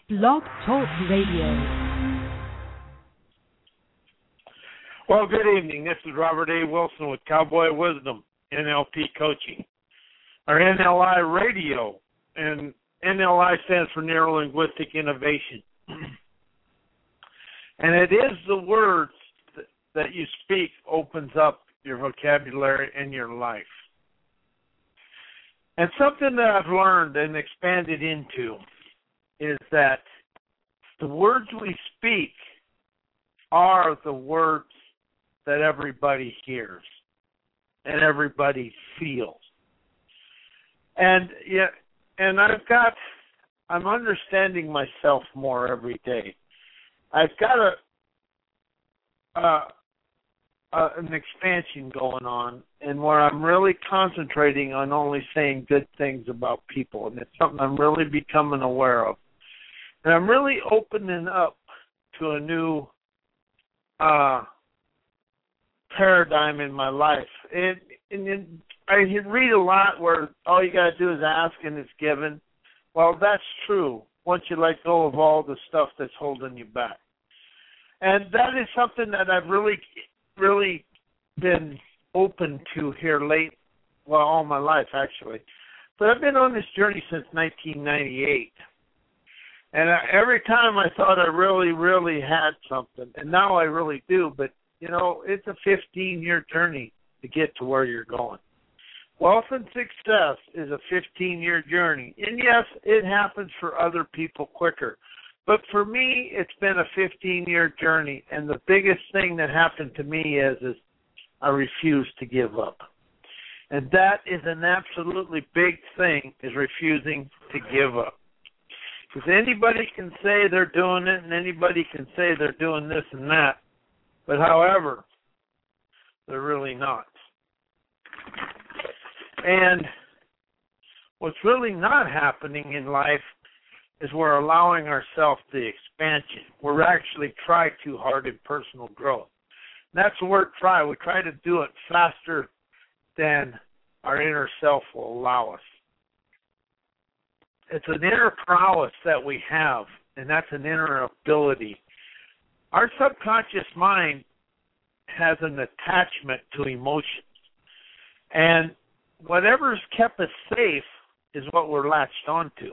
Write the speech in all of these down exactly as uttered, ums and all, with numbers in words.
Blog Talk Radio. Well, good evening. This is Robert A. Wilson with Cowboy Wisdom, N L P Coaching, or N L I Radio, and N L I stands for Neuro Linguistic Innovation. And it is the words that you speak opens up your vocabulary and your life. And something that I've learned and expanded into is that the words we speak are the words that everybody hears and everybody feels. And yeah, and I've got, I'm understanding myself more every day. I've got a, uh, uh, an expansion going on, and where I'm really concentrating on only saying good things about people, and it's something I'm really becoming aware of. And I'm really opening up to a new uh, paradigm in my life. And, and, and I read a lot where all you got to do is ask and it's given. Well, that's true once you let go of all the stuff that's holding you back. And that is something that I've really, really been open to here late, well, all my life, actually. But I've been on this journey since nineteen ninety-eight. And I, every time I thought I really, really had something, and now I really do, but, you know, it's a fifteen-year journey to get to where you're going. Wealth and success is a fifteen-year journey. And, yes, it happens for other people quicker. But for me, it's been a fifteen-year journey, and the biggest thing that happened to me is, is I refuse to give up. And that is an absolutely big thing, is refusing to give up. Because anybody can say they're doing it, and anybody can say they're doing this and that, but however, they're really not. And what's really not happening in life is we're allowing ourselves the expansion. We're actually trying too hard in personal growth. And that's the word try. We try to do it faster than our inner self will allow us. It's an inner prowess that we have, and that's an inner ability. Our subconscious mind has an attachment to emotions. And whatever's kept us safe is what we're latched onto.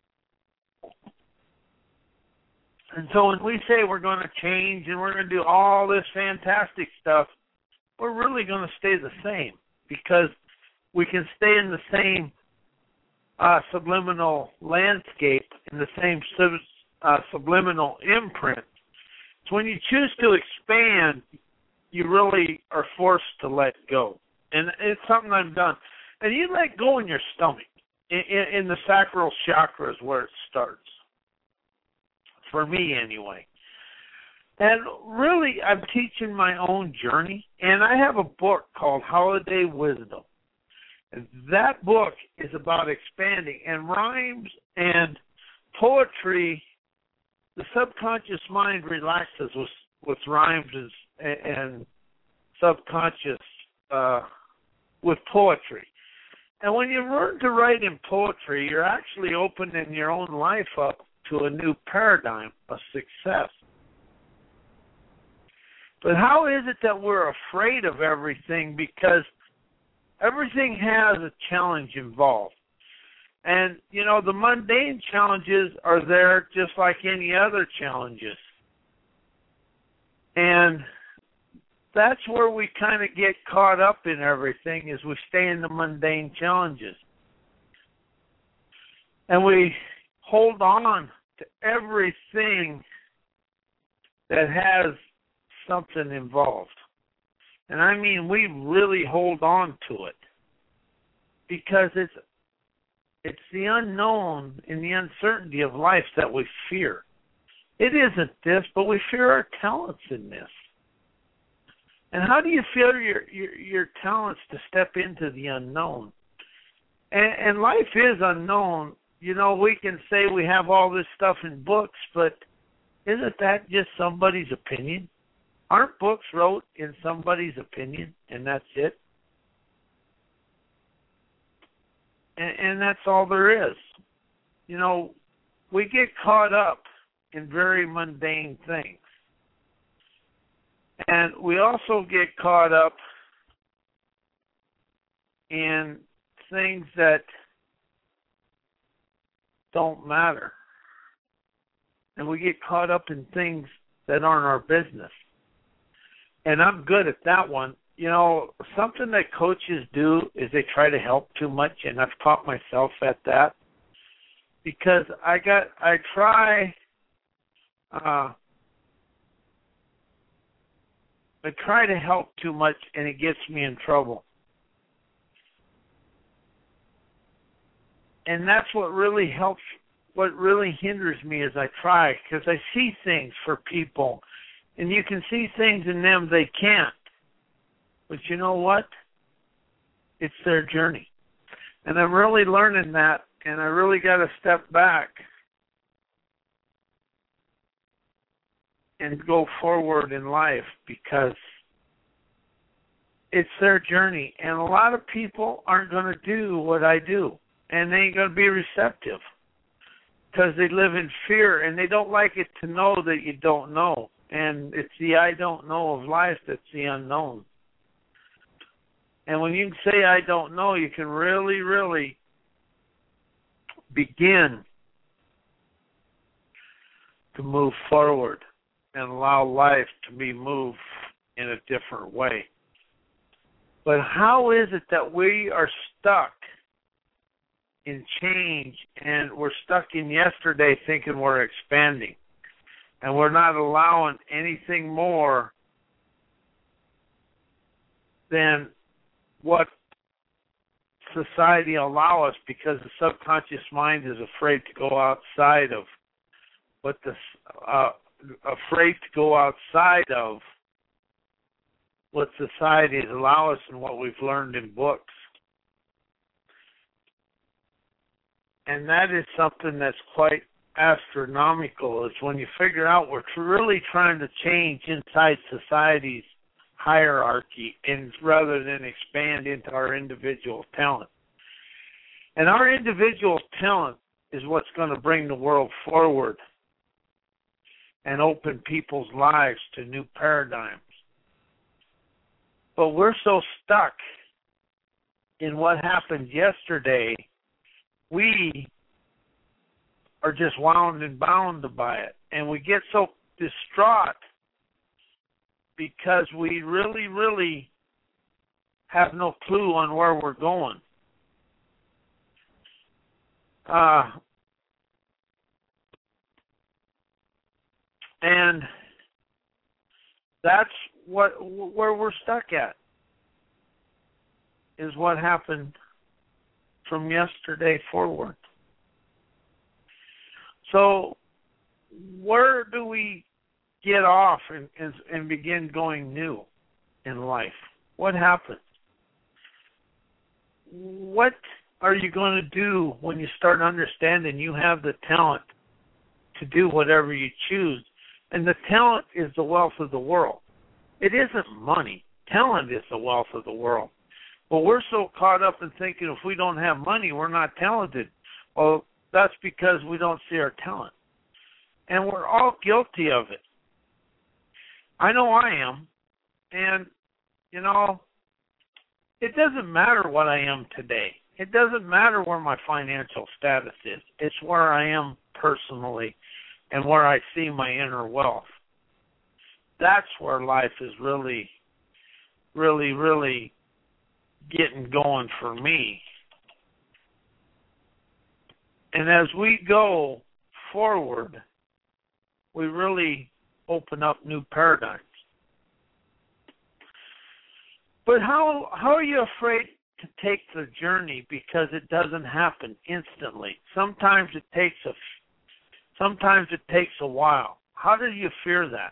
And so when we say we're going to change and we're going to do all this fantastic stuff, we're really going to stay the same, because we can stay in the same uh, subliminal landscape, in the same sub, uh, subliminal imprint. So when you choose to expand, you really are forced to let go. And it's something I've done. And you let go in your stomach, in, in, in the sacral chakras where it starts. For me, anyway. And really, I'm teaching my own journey. And I have a book called Holiday Wisdom. And that book is about expanding. And rhymes and poetry, the subconscious mind relaxes with, with rhymes and, and subconscious uh, with poetry. And when you learn to write in poetry, you're actually opening your own life up to a new paradigm of success. But how is it that we're afraid of everything? Because everything has a challenge involved. And, you know, the mundane challenges are there just like any other challenges. And that's where we kind of get caught up in everything, is we stay in the mundane challenges. And we hold on to everything that has something involved. And I mean, we really hold on to it, because it's it's the unknown and the uncertainty of life that we fear. It isn't this, but we fear our talents in this. And how do you fear your your, your talents to step into the unknown? And, and life is unknown. You know, we can say we have all this stuff in books, but isn't that just somebody's opinion? Aren't books wrote in somebody's opinion, and that's it? And, and that's all there is. You know, we get caught up in very mundane things. And we also get caught up in things that don't matter. And we get caught up in things that aren't our business. And I'm good at that one. You know, something that coaches do is they try to help too much, and I've caught myself at that. Because I got, I try, uh, I try to help too much, and it gets me in trouble. And that's what really helps, what really hinders me is I try, because I see things for people, and you can see things in them they can't. But you know what? It's their journey. And I'm really learning that, and I really got to step back and go forward in life, because it's their journey. And a lot of people aren't going to do what I do, and they ain't going to be receptive, because they live in fear, and they don't like it to know that you don't know. And it's the I don't know of life that's the unknown. And when you say I don't know, you can really, really begin to move forward and allow life to be moved in a different way. But how is it that we are stuck in change, and we're stuck in yesterday thinking we're expanding, and we're not allowing anything more than what society allow us, because the subconscious mind is afraid to go outside of what the uh, afraid to go outside of what society has allowed us and what we've learned in books. And that is something that's quite astronomical, is when you figure out we're really trying to change inside society's hierarchy, and rather than expand into our individual talent. And our individual talent is what's going to bring the world forward and open people's lives to new paradigms. But we're so stuck in what happened yesterday, we are just wound and bound by it. And we get so distraught because we really, really have no clue on where we're going. Uh, and that's what where we're stuck at, is what happened from yesterday forward. So where do we get off and, and, and begin going new in life? What happens? What are you going to do when you start understanding you have the talent to do whatever you choose? And the talent is the wealth of the world. It isn't money. Talent is the wealth of the world. But we're so caught up in thinking if we don't have money, we're not talented. Well, that's because we don't see our talent. And we're all guilty of it. I know I am. And, you know, it doesn't matter what I am today. It doesn't matter where my financial status is. It's where I am personally and where I see my inner wealth. That's where life is really, really, really getting going for me. And as we go forward, we really open up new paradigms. But how how are you afraid to take the journey, because it doesn't happen instantly? Sometimes it takes a sometimes it takes a while. How do you fear that?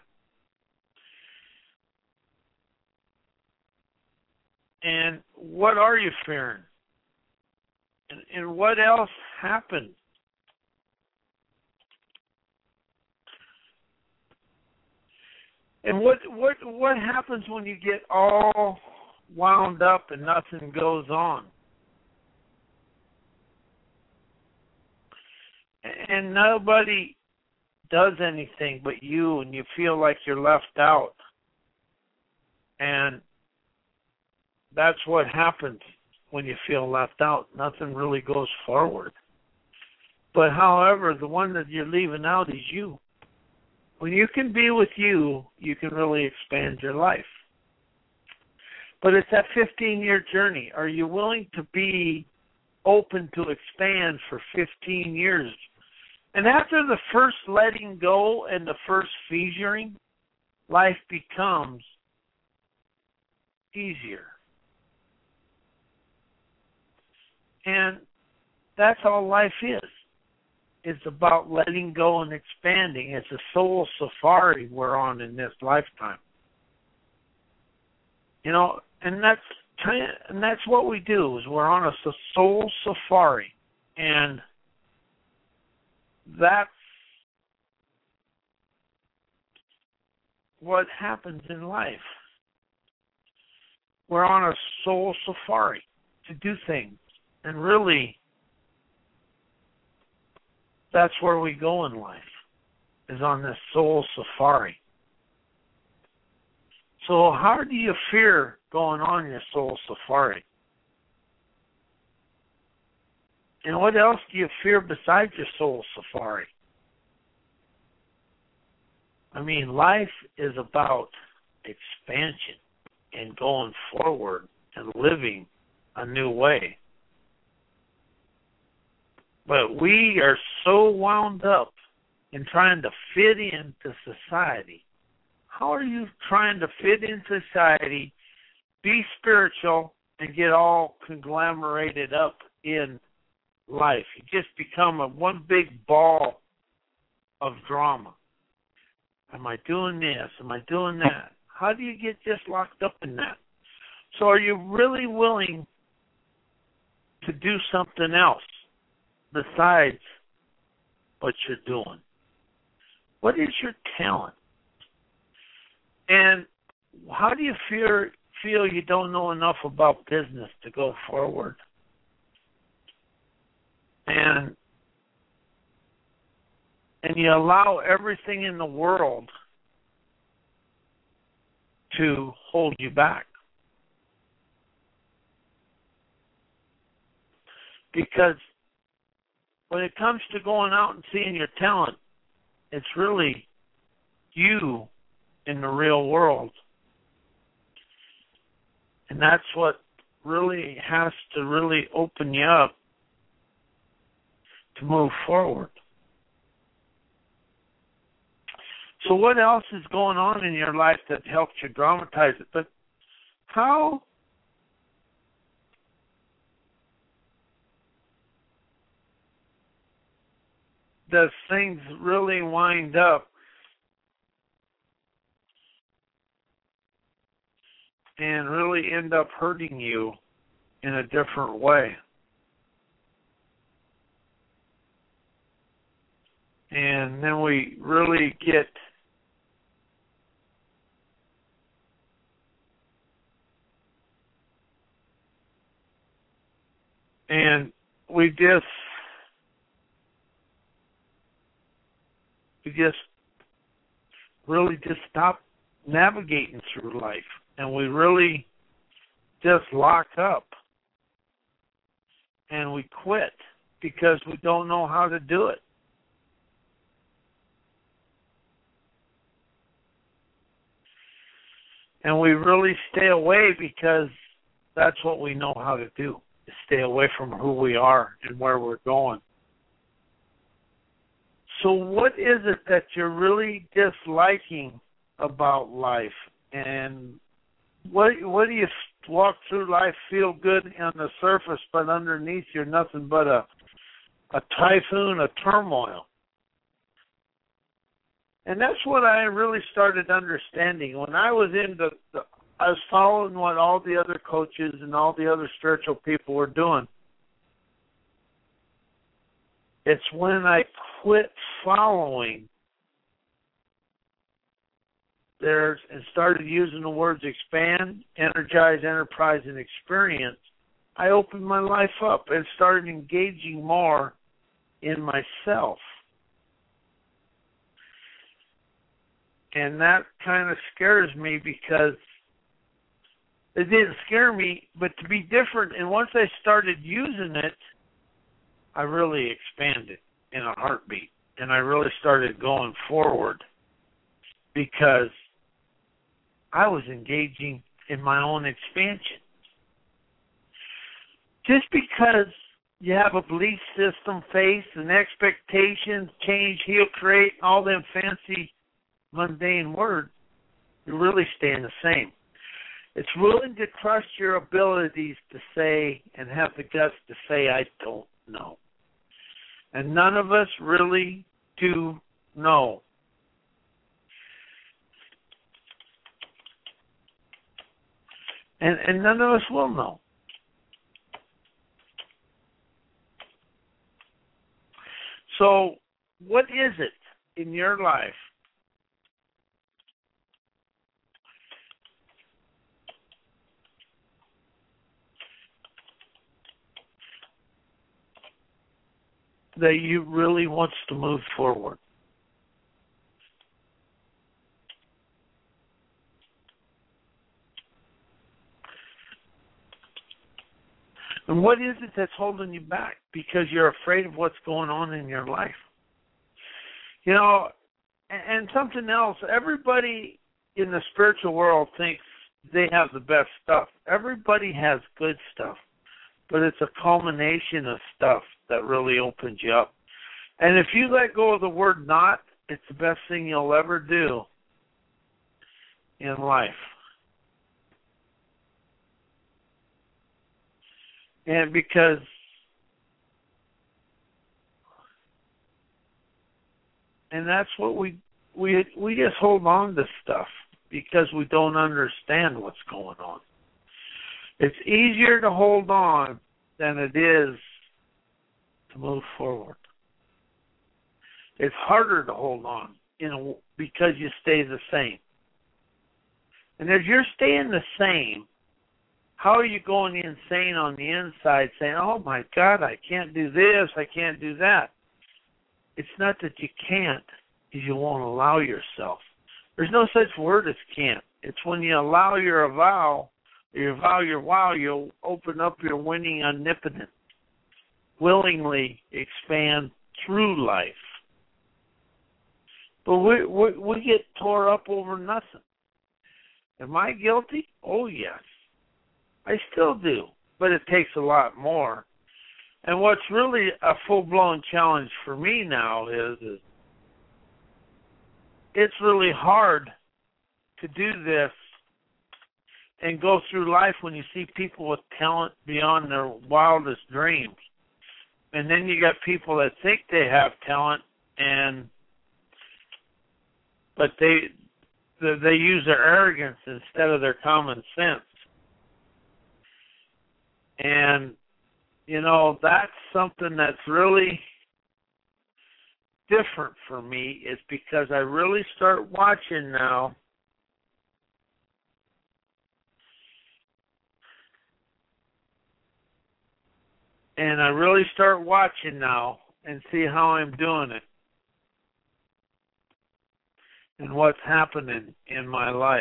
And what are you fearing? And, and what else happened? And what what what happens when you get all wound up and nothing goes on? and nobody does anything but you, and you feel like you're left out. And that's what happens when you feel left out. Nothing really goes forward. But however, the one that you're leaving out is you. When you can be with you, you can really expand your life. But it's that fifteen-year journey. Are you willing to be open to expand for fifteen years? And after the first letting go and the first fissuring, life becomes easier. And that's all life is. It's about letting go and expanding. It's a soul safari we're on in this lifetime. You know, and that's and that's what we do, is we're on a soul safari. And that's what happens in life. We're on a soul safari to do things. And really, that's where we go in life, is on this soul safari. So how do you fear going on your soul safari? And what else do you fear besides your soul safari? I mean, life is about expansion and going forward and living a new way. But we are so wound up in trying to fit into society. How are you trying to fit in society, be spiritual, and get all conglomerated up in life? You just become a one big ball of drama. Am I doing this? Am I doing that? How do you get just locked up in that? So are you really willing to do something else besides what you're doing? What is your talent? And how do you feel, feel you don't know enough about business to go forward? And and you allow everything in the world to hold you back. Because when it comes to going out and seeing your talent, it's really you in the real world. And that's what really has to really open you up to move forward. So what else is going on in your life that helps you dramatize it? But how does things really wind up and really end up hurting you in a different way? And then we really get and we just we just really just stop navigating through life, and we really just lock up and we quit because we don't know how to do it. And we really stay away because that's what we know how to do, is stay away from who we are and where we're going. So what is it that you're really disliking about life? And what what do you walk through life, feel good on the surface, but underneath you're nothing but a a typhoon of turmoil? And that's what I really started understanding. When I was in the, the, I was following what all the other coaches and all the other spiritual people were doing. It's when I quit following theirs and started using the words expand, energize, enterprise, and experience, I opened my life up and started engaging more in myself. And that kind of scares me because it didn't scare me, but to be different. And once I started using it, I really expanded in a heartbeat. And I really started going forward because I was engaging in my own expansion. Just because you have a belief system, faith, and expectations, change, heal, create, all them fancy, mundane words, you're really staying the same. It's willing to trust your abilities to say and have the guts to say, I don't know. And none of us really do know. And, and none of us will know. So, what is it in your life that you really wants to move forward? And what is it that's holding you back? Because you're afraid of what's going on in your life. You know, and, and something else, everybody in the spiritual world thinks they have the best stuff. Everybody has good stuff, but it's a culmination of stuff that really opens you up. And if you let go of the word not, it's the best thing you'll ever do in life. And because and that's what we we we just hold on to stuff because we don't understand what's going on. It's easier to hold on than it is to move forward. It's harder to hold on, you know, because you stay the same. And if you're staying the same, how are you going insane on the inside saying, oh, my God, I can't do this, I can't do that? It's not that you can't, it's you won't allow yourself. There's no such word as can't. It's when you allow your vow, you allow your wow, you'll open up your winning omnipotence. Willingly expand through life. But we, we, we get tore up over nothing. Am I guilty? Oh, yes. I still do, but it takes a lot more. And what's really a full-blown challenge for me now is, is it's really hard to do this and go through life when you see people with talent beyond their wildest dreams. And then you got people that think they have talent, and but they they use their arrogance instead of their common sense. And, you know, that's something that's really different for me, is because I really start watching now and I really start watching now and see how I'm doing it and what's happening in my life.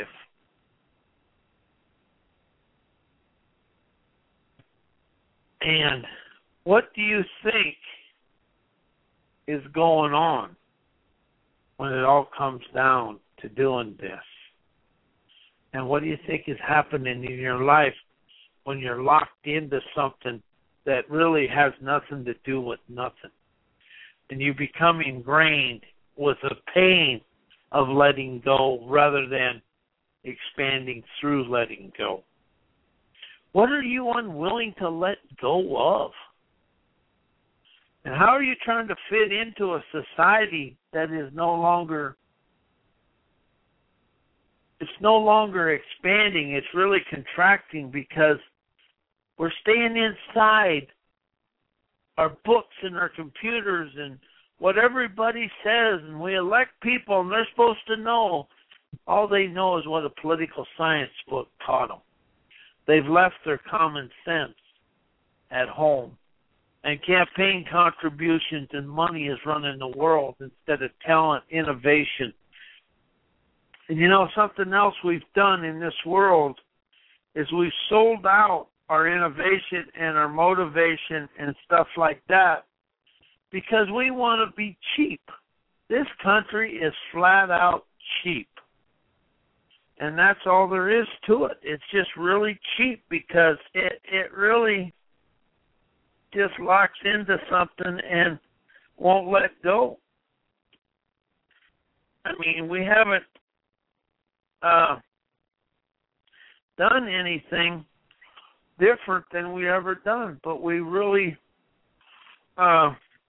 And what do you think is going on when it all comes down to doing this? And what do you think is happening in your life when you're locked into something that really has nothing to do with nothing? And you become ingrained with the pain of letting go rather than expanding through letting go. What are you unwilling to let go of? And how are you trying to fit into a society that is no longer, it's no longer expanding, it's really contracting because we're staying inside our books and our computers and what everybody says, and we elect people and they're supposed to know. All they know is what a political science book taught them. They've left their common sense at home. And campaign contributions and money is running the world instead of talent, innovation, And you know, something else we've done in this world is we've sold out our innovation and our motivation and stuff like that because we want to be cheap. This country is flat out cheap. And that's all there is to it. It's just really cheap because it, it really just locks into something and won't let go. I mean, we haven't uh, done anything different than we ever done, but we really uh,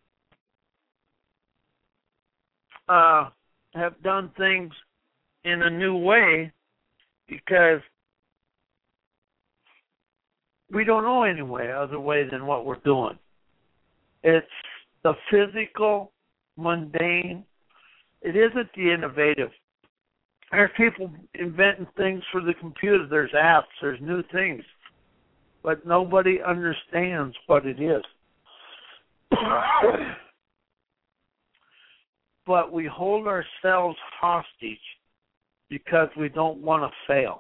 uh, have done things in a new way because we don't know any way other way than what we're doing. It's the physical, mundane. It isn't the innovative. There's people inventing things for the computer. There's apps. There's new things. But nobody understands what it is. But we hold ourselves hostage because we don't want to fail.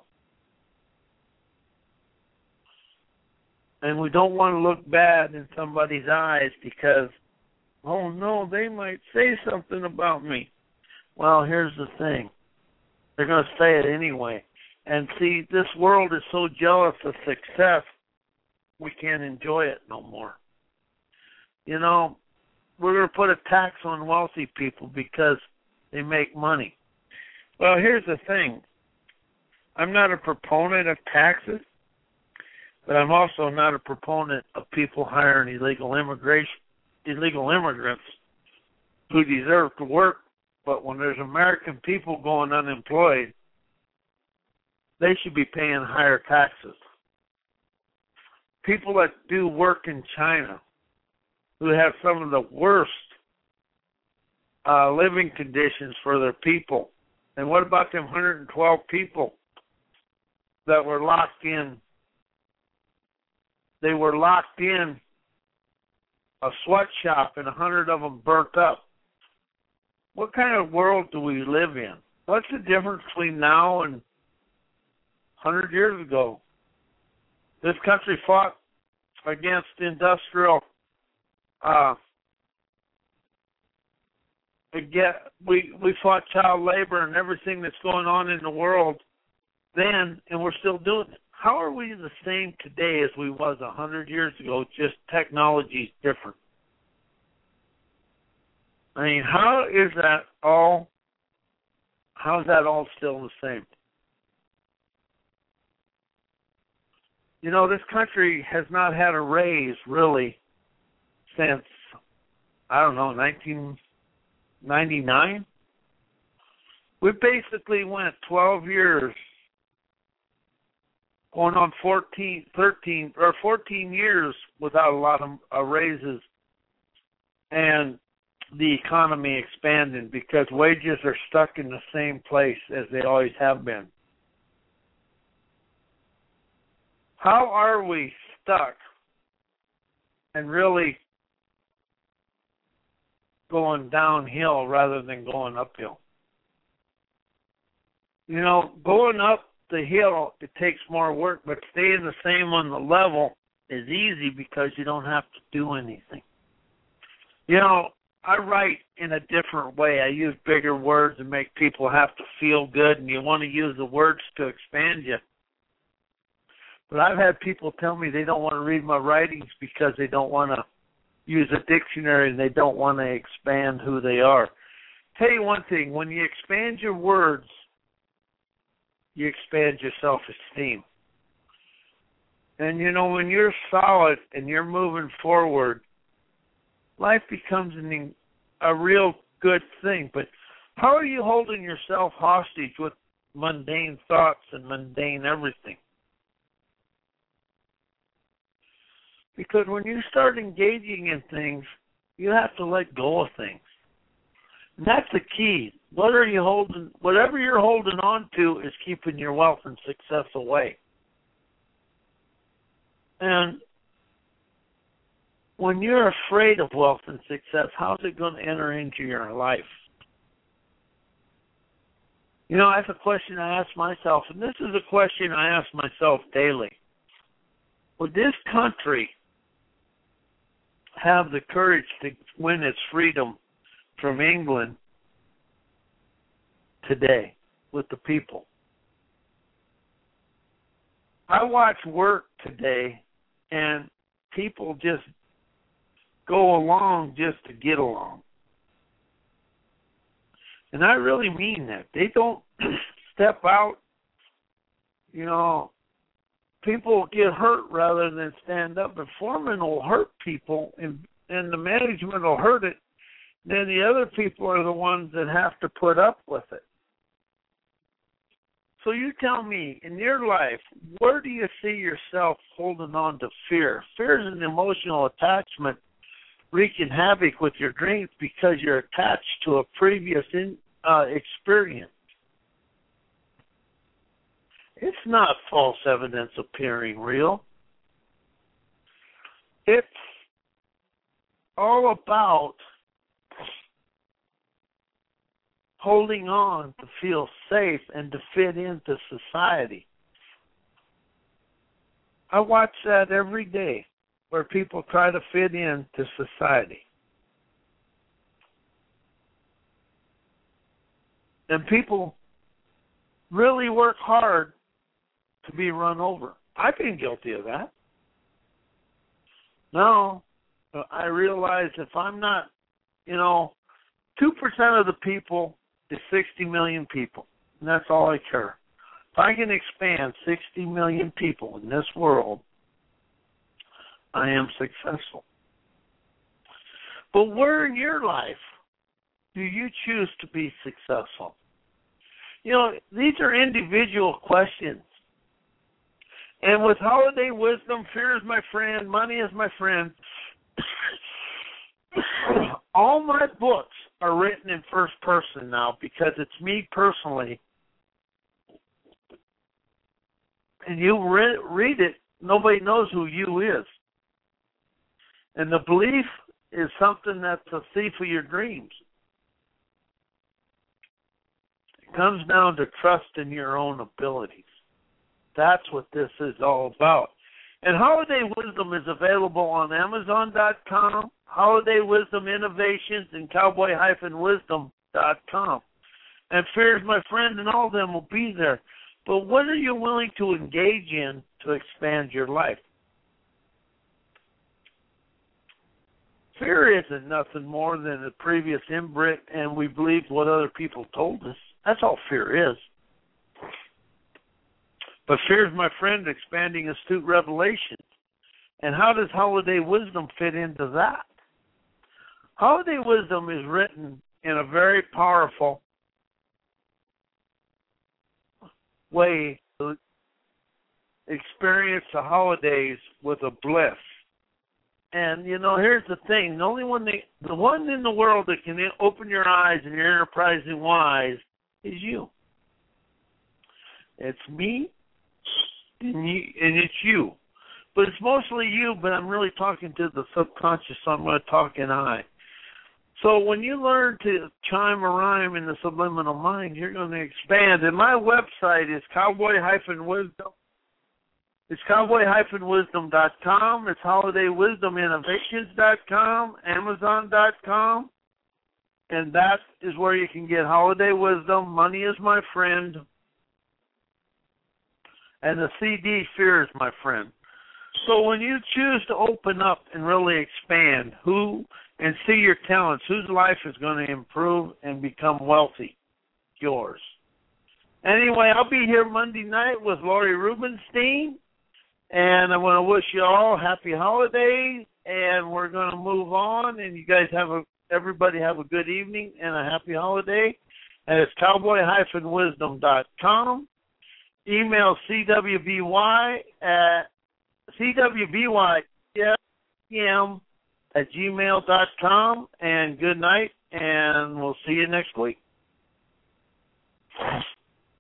And we don't want to look bad in somebody's eyes because, oh no, they might say something about me. Well, here's the thing. They're going to say it anyway. And see, this world is so jealous of success, we can't enjoy it no more. You know, we're going to put a tax on wealthy people because they make money. Well, here's the thing. I'm not a proponent of taxes, but I'm also not a proponent of people hiring illegal immigration, illegal immigrants who deserve to work. But when there's American people going unemployed, they should be paying higher taxes. People that do work in China, who have some of the worst uh, living conditions for their people. And what about them one hundred twelve people that were locked in? They were locked in a sweatshop and a hundred of them burnt up. What kind of world do we live in? What's the difference between now and one hundred years ago? This country fought against industrial, uh, again, we, we fought child labor and everything that's going on in the world then, and we're still doing it. How are we the same today as we was one hundred years ago, just technology's different? I mean, how is that all, how is that all still the same? You know, this country has not had a raise, really, since, I don't know, nineteen ninety-nine? We basically went twelve years, going on fourteen, thirteen, or fourteen years without a lot of uh, raises, and the economy expanding because wages are stuck in the same place as they always have been. How are we stuck and really going downhill rather than going uphill? You know, going up the hill, it takes more work, but staying the same on the level is easy because you don't have to do anything. You know, I write in a different way. I use bigger words and make people have to feel good, and you want to use the words to expand you. But I've had people tell me they don't want to read my writings because they don't want to use a dictionary and they don't want to expand who they are. Tell you one thing, when you expand your words, you expand your self-esteem. And, you know, when you're solid and you're moving forward, life becomes an, a real good thing. But how are you holding yourself hostage with mundane thoughts and mundane everything? Because when you start engaging in things, you have to let go of things. And that's the key. What are you holding? Whatever you're holding on to is keeping your wealth and success away. And when you're afraid of wealth and success, how's it going to enter into your life? You know, that's a question I ask myself, and this is a question I ask myself daily. Would this country have the courage to win its freedom from England today with the people? I watch work today, and people just go along just to get along. And I really mean that. They don't step out. You know, people get hurt rather than stand up. And foreman will hurt people, and, and the management will hurt it. Then the other people are the ones that have to put up with it. So you tell me, in your life, where do you see yourself holding on to fear? Fear is an emotional attachment wreaking havoc with your dreams because you're attached to a previous in, uh, experience. It's not false evidence appearing real. It's all about holding on to feel safe and to fit into society. I watch that every day, where people try to fit into society. And people really work hard to be run over. I've been guilty of that. Now, I realize if I'm not, you know, two percent of the people is sixty million people, and that's all I care. If I can expand sixty million people in this world, I am successful. But where in your life do you choose to be successful? You know, these are individual questions. And with holiday wisdom, fear is my friend, money is my friend, all my books are written in first person now because it's me personally. And you re- read it, nobody knows who you is. And the belief is something that's a thief of your dreams. It comes down to trust in your own abilities. That's what this is all about. And Holiday Wisdom is available on Amazon dot com, Holiday Wisdom Innovations, and Cowboy Wisdom dot com. And Fear's My Friend and all of them will be there. But what are you willing to engage in to expand your life? Fear isn't nothing more than a previous inbred, and we believed what other people told us. That's all fear is. But fear is my friend, expanding astute revelation. And how does Holiday Wisdom fit into that? Holiday Wisdom is written in a very powerful way to experience the holidays with a bliss. And, you know, here's the thing. The only one, that, the one in the world that can open your eyes and your enterprising wise is you. It's me. And, you, and it's you. But it's mostly you, but I'm really talking to the subconscious, so I'm going to talk in I. So when you learn to chime a rhyme in the subliminal mind, you're going to expand. And my website is Cowboy Wisdom. It's Cowboy Wisdom dot com. It's Holiday Wisdom Innovations dot com, Amazon dot com. And that is where you can get Holiday Wisdom, Money is My Friend, and the C D, Fear is My Friend. So when you choose to open up and really expand who and see your talents, whose life is going to improve and become wealthy, yours. Anyway, I'll be here Monday night with Lori Rubenstein, and I want to wish you all happy holidays, and we're going to move on, and you guys have a, everybody have a good evening and a happy holiday. And it's Cowboy Wisdom dot com. Email C W B Y at C W B Y M at gmail dot com. And good night, and we'll see you next week.